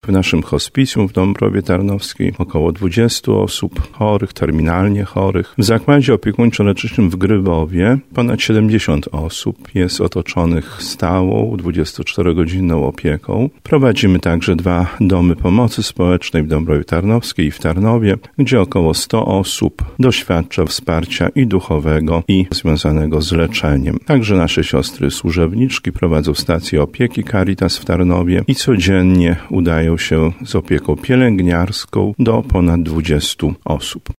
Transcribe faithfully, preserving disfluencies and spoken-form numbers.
W naszym hospicjum w Dąbrowie Tarnowskiej około dwudziestu osób chorych, terminalnie chorych. W zakładzie opiekuńczo-leczniczym w Grybowie ponad siedemdziesiąt osób jest otoczonych stałą, dwudziestoczterogodzinną opieką. Prowadzimy także dwa domy pomocy społecznej w Dąbrowie Tarnowskiej i w Tarnowie, gdzie około sto osób doświadcza wsparcia i duchowego, i związanego z leczeniem. Także nasze siostry służebniczki prowadzą stację opieki Caritas w Tarnowie i codziennie udają się z opieką pielęgniarską do ponad dwudziestu osób.